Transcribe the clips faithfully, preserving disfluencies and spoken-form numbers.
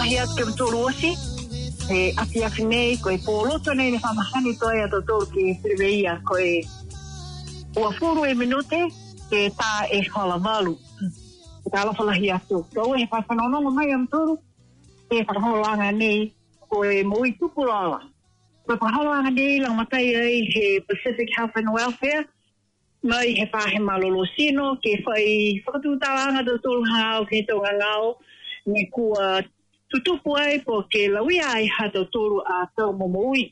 whakawalahi atu ke mtoro osi. E afi afi nei, koe pōloto nei ne whamahani toi ato tōru ki whiriweia koe ua furu e minute ke tā e whala malu. Ke tā lawhalahi atu. Tau e whawhanonongo mai am tōru, e whakaholoanga nei koe moi tupurala. Koe whakaholoanga nei lang matai ai he Pacific Health and Welfare, mai he whahe malolo sino, ke whai whakatūtālanga tō tōru hao ke tonga ngao, me kua tutupu ai po ke lawia ai hato tōru a tau momoui.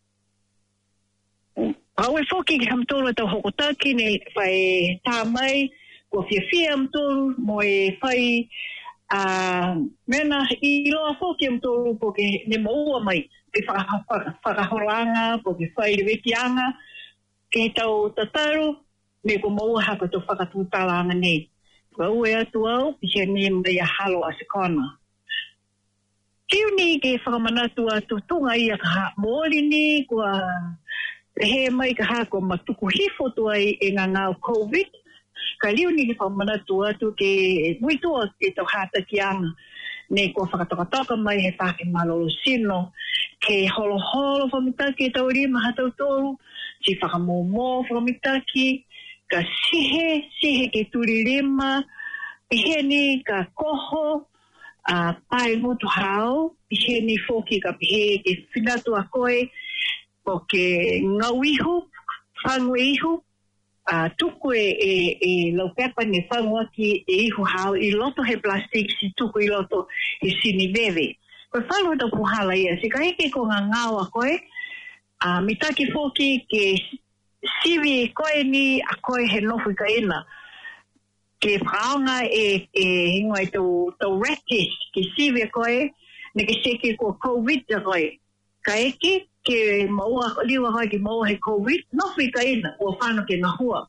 Au e whoki ki ham tōru tau hokotaki ne whai tā mai, kua whiawhia am tōru, mo e whai uh, mena i loa whoki am tōru po ke ne moua mai, ke whakahoranga, po ke whai rewekianga, ke tau tataru, me ko moua hako tō whakatūtālanga nei. Kau e atu au, pihia ni mai a halo a sekona. Kiu ni ke whakamanatu atu tunga ia ka ha mōri ni, kua he mai ka ha kua matuku hifo tuai e ngā ngāo COVID. Ka liu ni ke whakamanatu atu ke muitua ke tau hata ki anga. Ne kua whakatokatoka mai he whake malolo sino, ke holo holo whamitaki e tau rima hatau tōru, si whakamōmō whamitaki, ka sihe, sihe ke turi rima, ihe ni ka koho, uh, pai mutu hao, ihe ni foki ka pihe ke whinatu a koe, po ke ngau ihu, whangu ihu, uh, tuku e, e, e laupepa ne whangu aki e ihu hao, i loto he plastik si tuku i loto i sini vewe. Koe whangu tau puhala ia, si ka heke ko ngā ngau a koe, uh, mitaki foki ke siwi koe ni a koe he nofu ka ina. Ke whaonga e, e hingo e tau, tau rectis, ke siwi koe, ne ke seke ko COVID a koe. Ka eke, ke maua, liwa koe ke maua he COVID, nofu ka ina, ua whano ke ngahua.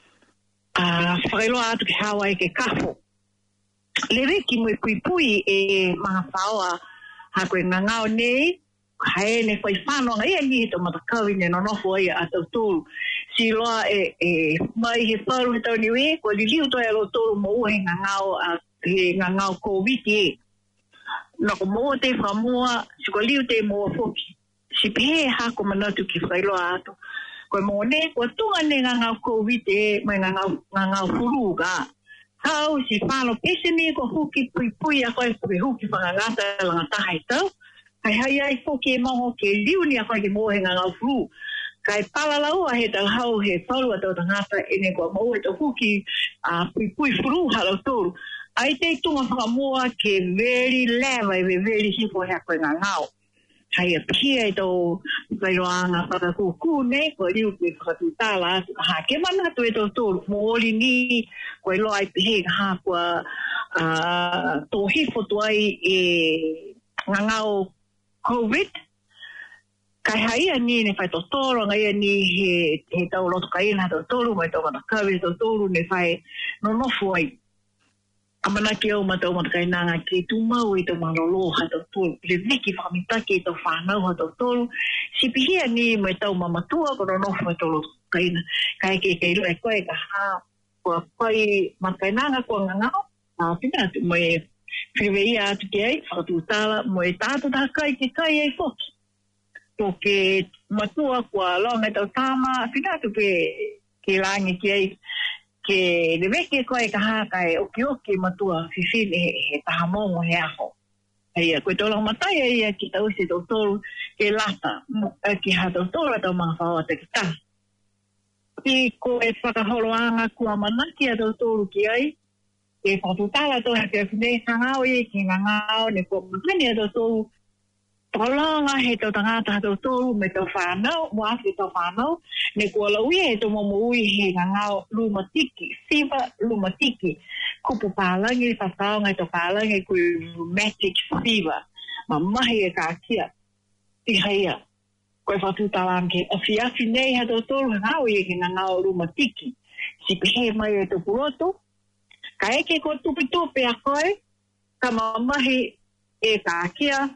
Uh, whakailoa atu ke hawa e ke kafo. Lewe ki mui pui pui e mga whaoa ha koe ngangao nei, hae ne whai whanonga ia ni he tau matakau ne nonofo ia a tau tōru. Si loa e, e mai he wharu he tau niwe, ko li liu toi alo tōru mo ua he ngangao, a, he ngangao COVID e. Nako mo te whamua, si ko liu te mo foki. Si pehe hako manatu ki whailoa atu. Ko mo ne, ko tunga ne ngangao COVID e, mai ngangao, ngangao furuga. Hau si whano pese ni ko huki pui pui a koe koe huki whangangata langa tahai tau. Hai hai ai foki e maho ke liu ni a koe ke mo he ngangao furu. Kai palalau a he tau hau he whalu a tau tangata e ne kua mau e tau huki a pui pui furu halau tōru. Ai te tunga whakamoa ke very leva e very hifo hea koe ngā ngāo. Hai a pia e tau whairoanga whakakuku ne, koe riu koe whakatūtala. Ha, ke manatu e tau tōru, mo ori ni koe loa i pihe ka ha kua uh, tō hifo tuai e ngā ngāo COVID. Kai haia ni ne whai tōtoro, ngai ni he, he tau loto kaina tau tōru, mai tau matakawi tau tōru, ne whai nonofu ai. Amanaki au ma tau matakainanga ke tūmau i tau malolo ha tau tōru. Le veki whamitaki i tau whanau ha tau tōru. Si pihia ni mai tau mamatua, ko nonofu mai tau loto kaina. Kai ke kei loe koe ka ha, kua pai matakainanga kua ngangao. A pina atu, mai whiweia atu ke ai, whakatūtala, mai tātu tā kai ke kai ai foki. Po ke matua kua longa tau tama, whinatu pe ke langi ki ai, ke reweke koe ka haka e oki oki matua whiwhine he, he tahamongo he aho. Hei, koe tōlang matai ai a ki tau se tau tōru ke lata, ki ha tau tōru tau mga whaoa te ki tā. Ki koe whakaholoanga kua manaki a tau tōru ki ai, ke whakatutala tō hake whine hangao e ki ngā ngāo ne kua manani a tau tōru. Tolanga he tau tangata tau tōru me tau whanau, mua ake tau whanau, ne kua lauia he tau momoui he ngangao lumatiki, fever lumatiki, kupu pālangi, whakaonga tau pālangi kui rheumatic fever, ma mahi e kākia, ti haia, koe whatūtalang ke awhi awhi nei he tau tōru ngangao e ke ngangao lumatiki, si pehe mai e tau puroto, ka eke ko tupi tupi a koe, ka ma mahi e kākia,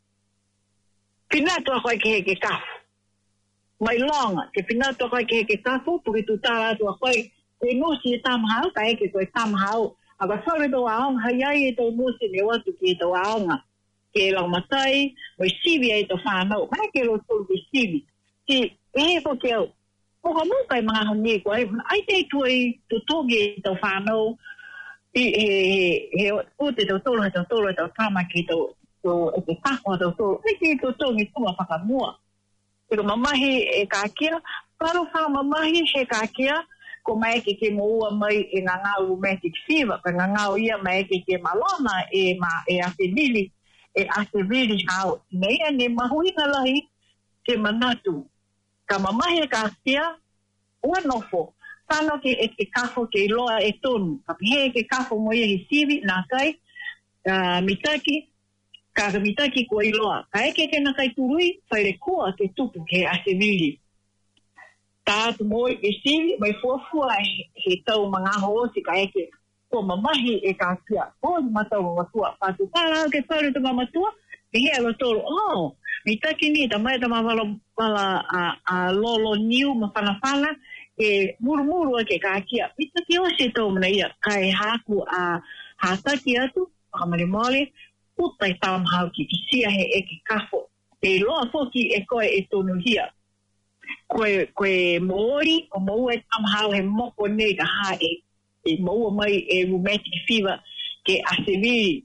Pinatua koe ke heke kafu. Mai longa, ke pinatua koe ke heke kafu, puki tu tāra atua koe, e nusi e tamahau, ka eke koe tamahau. Aga whare tau aonga, hai ai e tau nusi ne watu ki e tau aonga. ke lau matai, mo sivi e to whanau, mai ke lo tolu ke sivi. Si, e ko ke au, moka muka i mga hongi ko, ai te tui to togi to whanau, i he, he, o te to tolu, he to tolu, he to tama ki to, to, e te whako to tolu, ai te to togi tua whakamua. Iko mamahi e kākia, paro wha mamahi he kākia, ko mai ke ke moua mai e ngā ngā romantic fever, ka ngā ngā ia mai ke ke malona e ma e ate vili, e ate vili hao. Nei ane mahui na lahi ke manatu. Ka mamahi e kākia, ua nofo, tano ke e ke kafo ke loa e tonu, ka pihe ke kafo mo ia hi sivi, nā kai, uh, mitaki, ka ka mitaki ko iloa. Ka eke ke na kai turui, whaire kua ke tupu ke ase vili. Tātu moi e sivi, mai fuafua he, he tau mga hoosi ka eke. Ko mamahi e ka kia. Ko ni matau matua. Patu tāra ke whaure tu mamatua, e hea lo tolu. Oh, mitaki ni, ta mai ta mawala wala a, a lolo niu ma whanawhana, e muru muru ake ka kia. Mitaki o se tau mana ia, kai haku a hātaki atu, kamari mole, putai tam hau ki ki sia he eke kafo. E loa foki e koe e tonu hia. Koe, koe moori, o mou e tam hau he moko nei ka ha e, e mou mai e romantic fever ke aseviri.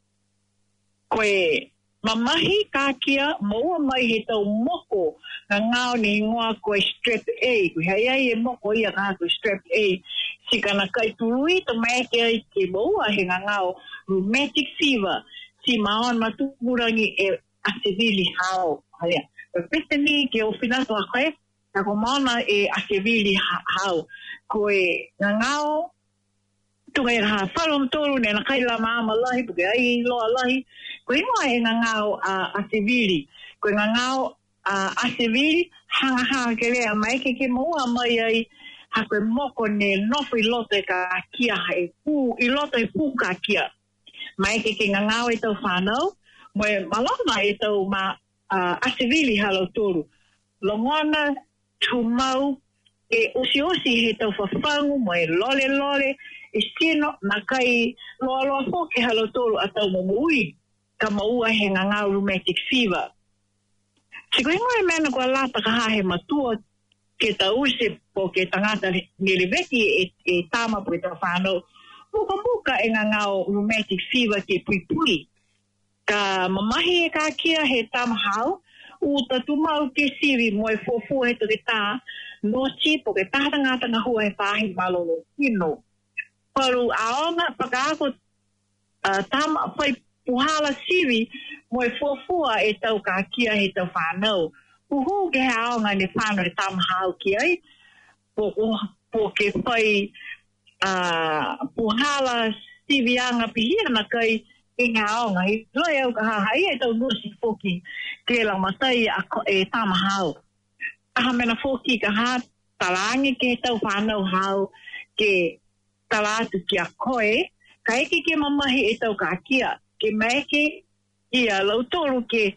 Koe mamahi kākia, mou mai he tau moko na ngāo ni ngoa koe strep A. Koe hei ai e moko ia ka koe strep A. Sikana kai turui to mai ke ai ke mou a he ngāo romantic fever. Si maon matukurangi e asevili hao. Halea. Peste ni ke o finato a koe, na ko maona e asevili hao. Koe ngangao, tunga e raha whalom toru ne na kaila maama lahi, puke ai loa lahi. Koe ingoa e ngangao a asevili. Koe ngangao a asevili, hanga hanga ke lea mai ke ke maua mai ai, ha koe moko ne nofu i loto e ka kia, e pu, i loto e pu ka kia. Mai ke ke ngangao e tau whanau, moe malona e tau ma uh, asevili halo toru. Longona, tumau, e osi osi he tau whawhangu, moe lole lole, e sino, na kai loa loa hoke halo toru a tau mamui, ka maua he ngangao romantic fever. Siko ingo e mena kua lata ka hahe matua ke tau se po ke tangata nireveki e, e tama po e tau whanau, muka muka e ngangao romantic fever ke pui pui. Ka mamahi e ka kia he tamahau, u tatumau ke sivi mo e fofu he to ke tā, no si po ke tāta ngata ngā hua he whahi malolo kino. Paru aonga pakaako uh, tama pai puhala sivi mo e fofua e tau ka kia he tau whanau. Uhu ke he aonga ne whanau e tamahau ki ai, po, po ke pai Uh, puhala sivianga pihia na kai e ngā aonga. I loe au ka hahai e tau nusi foki ke la matai a e tamahau. Aha mena foki ka ha talangi ke tau whanau hau ke talatu ki a koe. Ka eke ke mamahi e tau ka kia. Ke maeke ia lautoru ke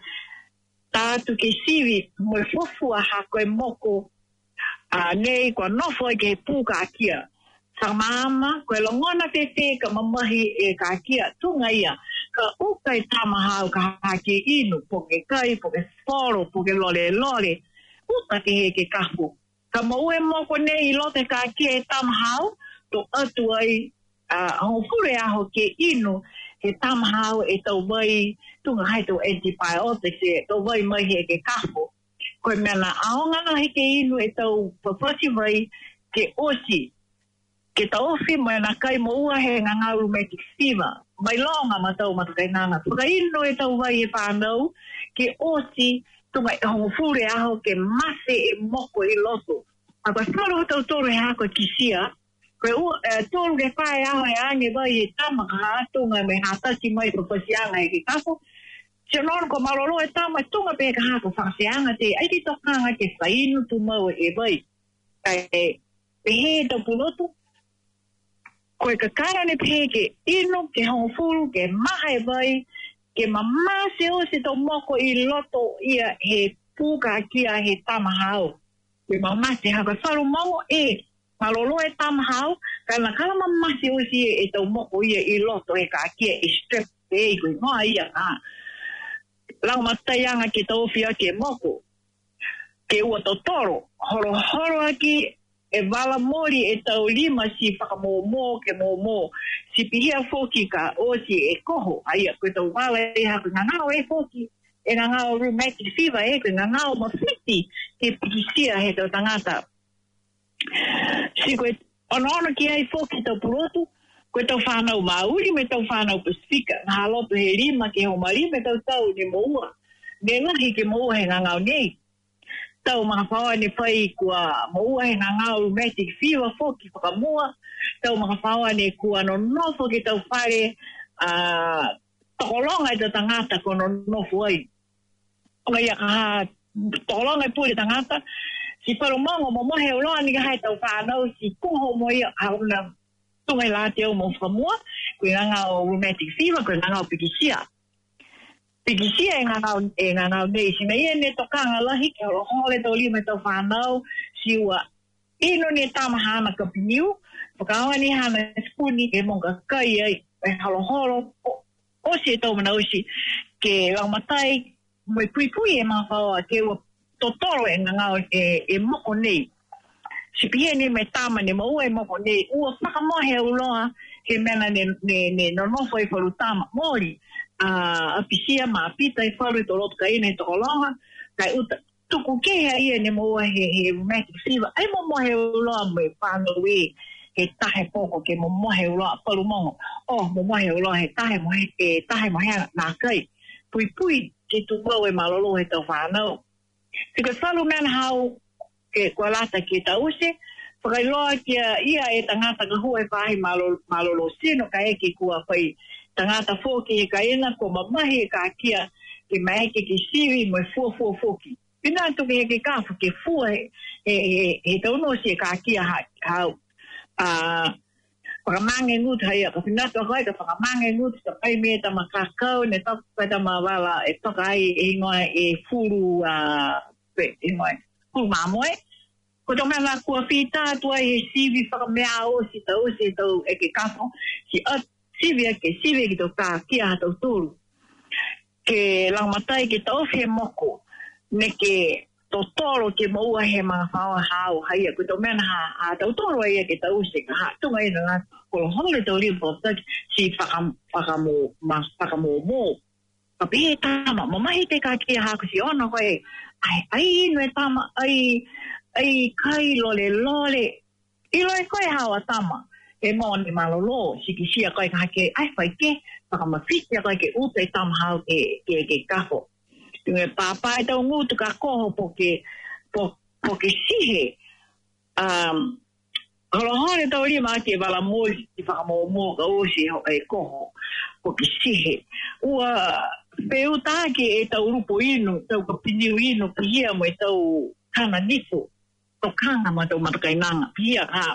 tātu ke sivi mo e fofua ha koe moko uh, nei kua nofo ke pū ka kia. Sa mama, koe longona te te ka mamahi e ka kia tunga ia, ka ukai tamahau ka hake inu, po ke kai, po ke foro, po ke lole lole, uta ke he ke kafu. Ka maue moko nei i lote ka kia e tamahau, to atu ai, uh, hongfure aho ke inu, he tamahau e tau mai, tunga hai tau antibiotics e, tau mai mai he ke kafu. Koe mena aongana he ke inu e tau papasi mai ke osi, ke taofi mai na kai moua he ngangau romantic fever. Mai longa matau matakai nanga. Puka ino e tau vai e whanau, ke osi tunga e hongofure aho ke mase e moko i loto. A koe wharu tau toru he hako kisia, koe uh, toru ke whae aho e ange vai e tama ka hatunga me hatasi mai papasianga e ke kako. Se noro ko malolo e tama tunga pe ka hako whakasianga te, ai ki tokanga ke whainu tu mau e vai. Kai e he tau pulotu, koe ka kara ne peke ino ke hongfuru ke maha e vai ke mamase o se tau moko i loto ia he puka kia he tamahau. Ke mamase haka wharu mongo e malolo e tamahau ka na kala mamase o si e tau moko ia i loto e ka kia e strep e koe noa ia ka. lau mataianga ki tau fia ke moko. Ke ua totoro, horo horo aki e wala mori e tau lima si whakamomo ke momo. Si pihia foki ka o si e koho. Aia, koe tau wala e haku ngangao e foki. E ngangao rheumatic fever e koe ngangao mawhiti ke pikisia he tau tangata. Si koe ono ono ki ai foki tau purotu, koe tau whanau mauri me tau whanau pasifika. Ngā loto he lima ke homari me tau tau ni moua. Ne ngahi ke moua he ngangao nei. Tau mga whaua ni whai kua moua he ngangao rheumatic fever foki whakamua. Tau mga whaua ni kua no nofo ki tau whare uh, tokolonga i tau tangata ko no nofo ai. Onga ia kaha tokolonga i pūre tangata. Si wharu mongo mo mohe uloa ni ka hai tau whanau si kuho mo ia hauna tungai lāte au mo whamua. Koe ngangao rheumatic fever, koe ngangao pikisia. Pikisia e ngangao, e ngangao nei. Si mei e ne tokanga lahi, ke horo hole tau lima tau whanau, si ua ino ni tamahana ka piniu, whakawa ni hana spuni, ke monga kai ai, e halo holo, o, o si e tau mana usi, ke raumatai, moi pui pui e mga whaua, ke ua totoro e ngangao e, e moko nei. Si pia ni me tama ni maua e moko nei, ua whakamohe uloa, ke mena ne, ne, ne nonofo e wharu tama, mori, Uh, a pisia ma pita i wharu i to lotu ka ina i toko longa, kai uta tuku kehea ia ni moa he, he rheumatic fever. Ai mo mohe uloa mo e whanau e he tahe poko ke mo mohe uloa palu mongo. Oh, mo mohe uloa he tahe mohe, he tahe mohe nā kai. Pui pui ke tu mau e malolo he tau whanau. Tika whalu mena hau ke kua lata ke tause, whakailoa kia ia e tangata ka hua e whahi malolo, malolo sino ka eke kua whai tangata foki e ka ena ko mamahi e ka kia ke maeke ke siwi mo e fua fua foki. Pina tuke he ke kafu ke fua he, he, he, he taunosi e ka kia hau. Uh, whakamange ngut hai ka pina tuka hai ka whakamange ngut ka pai me tama kakau ne toka kai tama wala e toka hai e ingoa e furu uh, e ingoa furu mamoe. Ko tō mea ngā kua whita tua e siwi whakamea o si tau si tau e ke kafu si at sivi ke sivi ki tō kā kia hatau tūru. Ke langmatai ke tau whi moko, ne ke tō toro ke maua he mga whaua hao haia, ko tō mena ha, ha tau toro aia ke tau se ka ha, tunga ina ngā kolo hongre tau rimpo, si whakamo, whakamo mō. Ka pihe tama, mamahi te kā kia hako si ona koe, ai, ai inu e tama, ai, ai kai lole lole, ilo e koe hawa tama. E mo ni malolo, si ki sia koe ka hake, ai whai ke, whakamawhiti a koe ke uta e tamahau ke, ke, ke kako. Tunga pāpā e tau ngutu ka koho po ke, po, po ke sihe. Um, Holohone tau rima ke wala mōi, ki whakamomo ka osi e koho, po ke sihe. Ua, peu tāke e tau rupo inu, tau ka piniu inu, pihia mo e tau kana nipo, tau kanga ma tau matakainanga, pihia ka.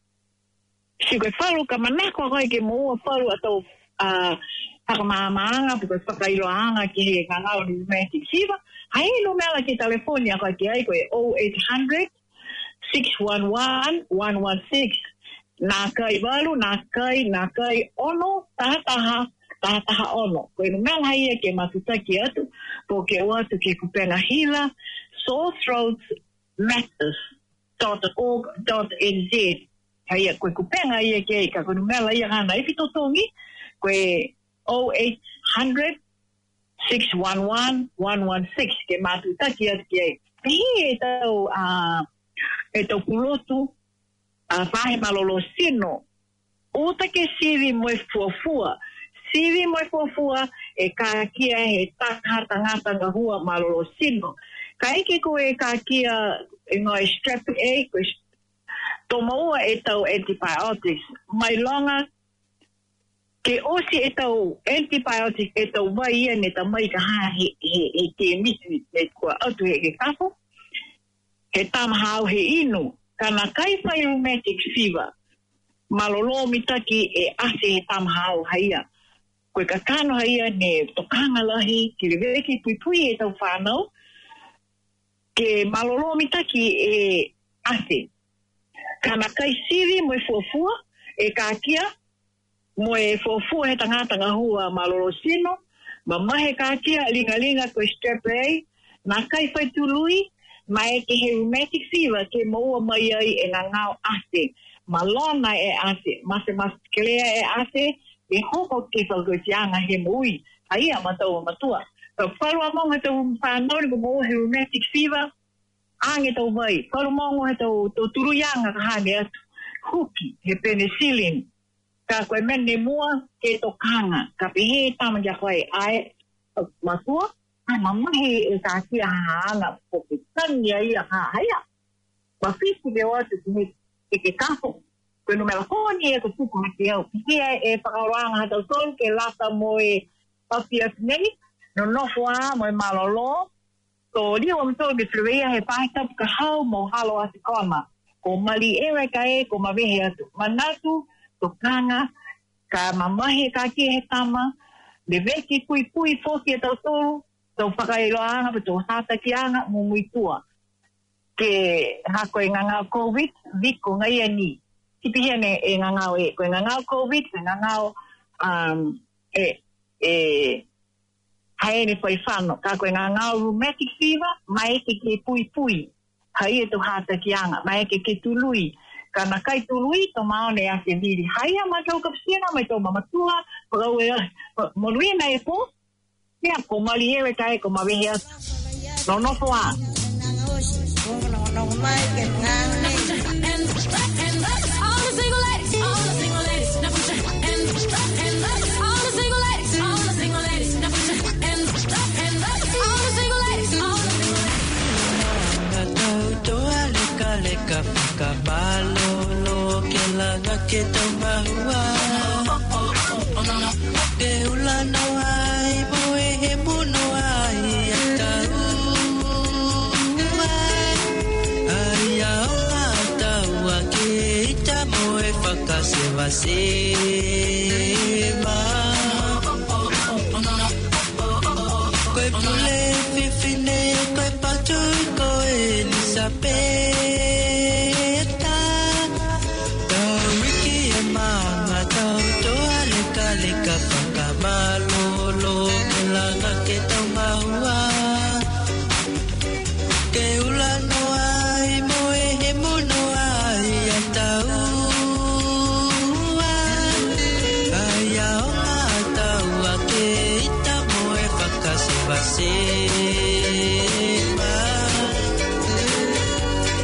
Si koe wharu ka manako koe ke moua wharu atau uh, whakamāmaanga, piko whakailoanga ki he ngangau ni rheumatic fever, hai no mea ki telefonia koe ki ai koe oh eight hundred, six one one, one one six. Nā kai walu, nā kai, nā kai ono, tahataha, tahataha ono. Koe no mea haia ke matutaki atu, po ke watu ke kupenga hila, sore throats matters dot org dot n z. Haia, koe kupenga ia ke ka koe numela ia hana e pito tongi, koe oh eight hundred, six one one, one one six ke matutaki atu ke ai. Pehi e tau, uh, e tau pulotu, uh, whahe malolo sino, o take sivi moe fuafua, sivi moe fuafua e ka kia he takata ngata nga hua malolo sino. Ka eke koe ka kia e ngoi strep A, koe tō maua e tau antibiotics. Mai longa, ke osi e tau antibiotics e tau mai ia ne ta mai ka haa he, he, he te misi ne kua atu he ke kapo. He tamahau he inu. Kana kai whai rheumatic fever, malolo mitaki e ase he tamahau haia. Koe ka kano haia ne tokanga lahi, ki reweki pui pui e tau whanau, ke malolo mitaki e ase. Kana kai siri mo e fuafua, e ka kia, mo e fuafua he tangata ngā hua malolo sino, Mamahe kākia linga-linga ko strep ray. Nā kai whai tului, mai ke he rheumatic fever ke moua mai ai e ngā ngāo ase. Malona e ase, mase maskelea e ase, e hoko ke whakutianga he mui. Haia matau matua. So wharu amonga tau whanori ko moua he rheumatic fever, ange tau vai. Wharu mongo he tau turuyanga ka hane atu. Huki, he penicillin. Ka koe mene mua ke tokanga. Ka pehe tama ja koe ai matua. Ai mamahe e kākia haanga po ke tania ia ha haia. Ma fisi ke watu ki he ke kapo. Koe no mela koni e ko tuku haki au. Kia e whakauranga hatau tolu ke lata mo e pawhia nei. No nofo a mo e malolo. So lia wa mtolo ke whiweia he pāhitapu ka hau mo halo ati kona. Ko mali ewe ka e ko mawehe atu. Manatu, tokanga, ka mamahe kākia he tama. Le veki pui pui foki e tau tolu. Tau whakailoanga pa tau hātakianga mo muitua. Ke hako e ngangau COVID, viko ngai ani. Tipi hene e ngangau e. Ko e ngangau COVID, ko e ngangau um, e, e haere whai whano. Ka ko e ngangau rheumatic fever, mai ke ke pui pui. Hai e tau hātakianga, mai ke ke tului. Ka na kai tului, to maone a ke viri. Hai a matau kapsina, mai tau mamatua, pakau e moruina e po. Ia, ko mali ewe kai, ko mawehe atu. No no fua. No no mai ke ngane. And all the single ladies, all the single ladies, now put your and and all the single ladies, all the single ladies, now put your and and all the single ladies, all the single ladies. Tau toa leka leka whakabalo lo ke langa ke tau mahua. Ke ula no ai moe he muno ai atau ai au atau a ke ita moe whakasewa sewa koe pule fifine koe patui koe Elisabeta tau wiki e manga tau toa leka leka whakamalolo ke langa ke tau mahua ke ula no ai moe he muno ai atau ai au atau a ke ita moe whakasewa sewa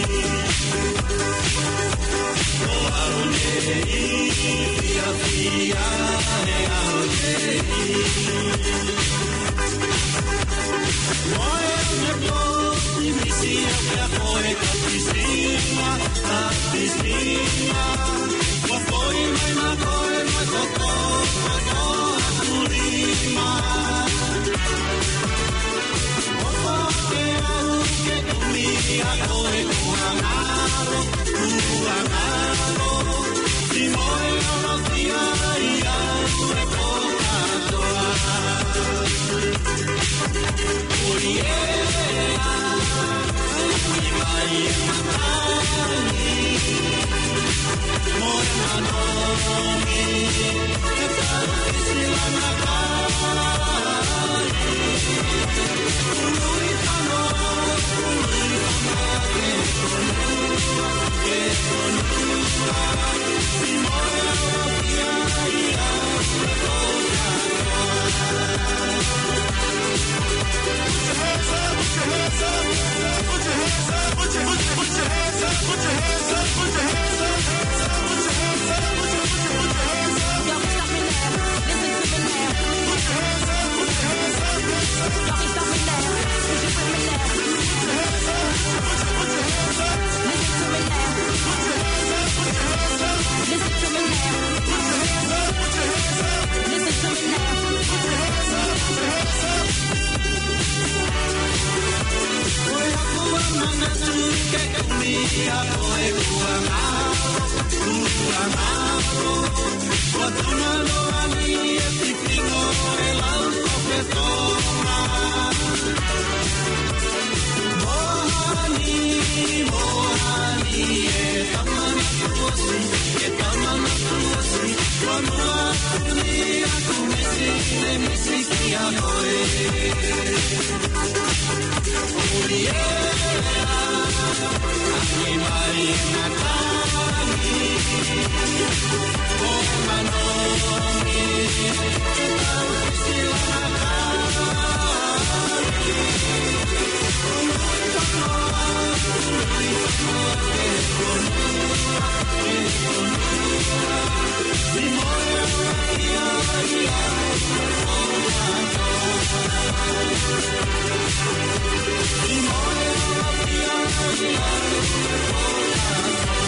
Simone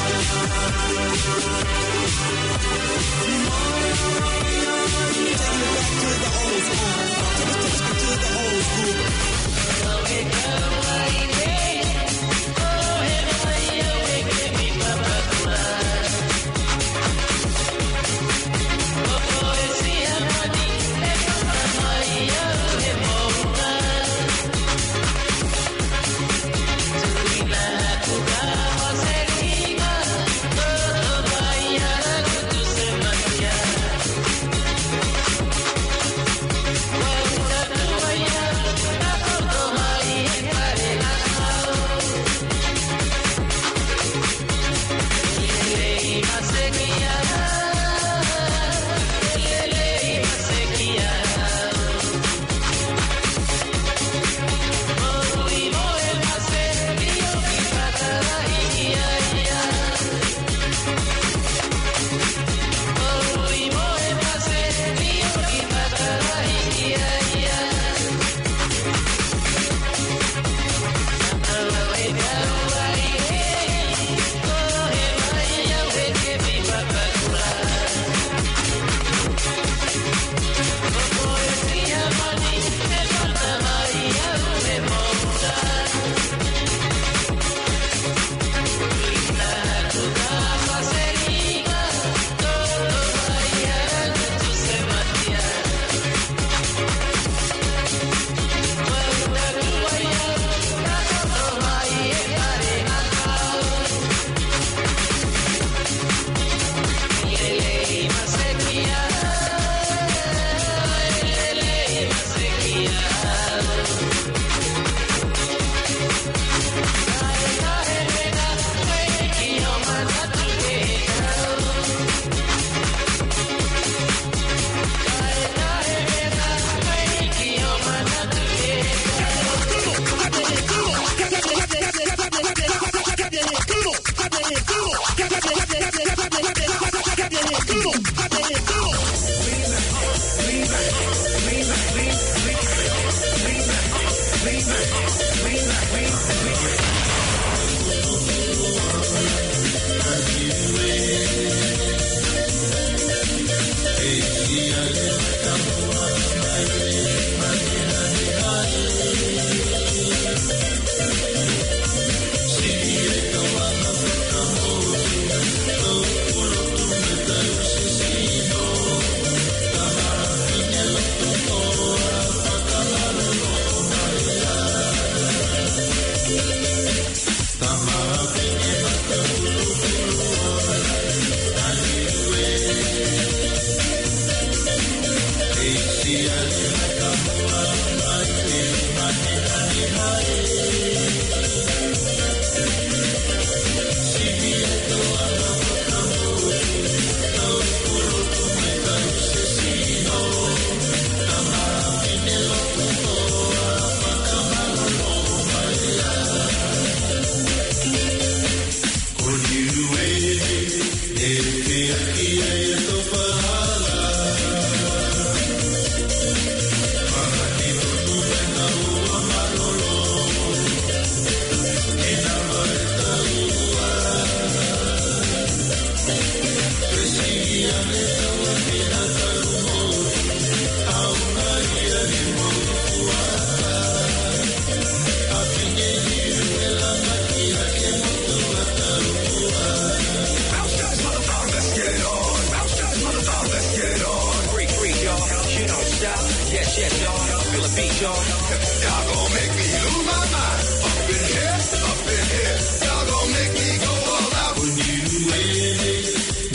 Yes, yes, y'all. Feel a beat, y'all. Y'all gon' make me lose my mind. Up in here, up in here. Y'all gon' make me go all out. When you win,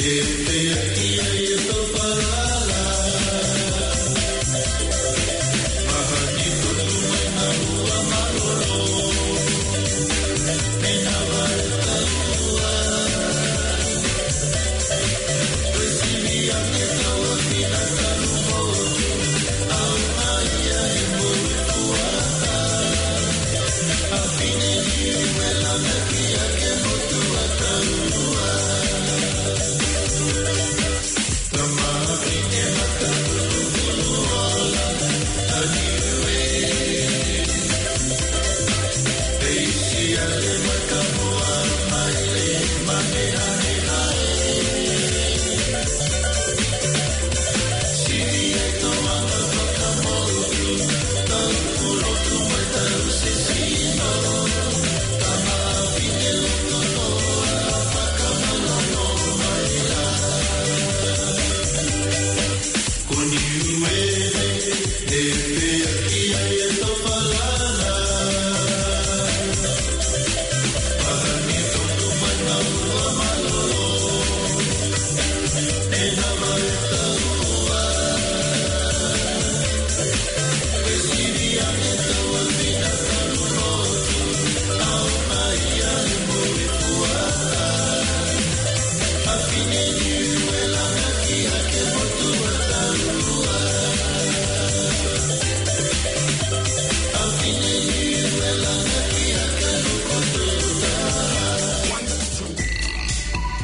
yeah, so palala. Mahani kutu wena huwa malolo. Mena varta huwa. Recibi a meta wa mina salumo. Afine you, well, I'm not here, I can't go to a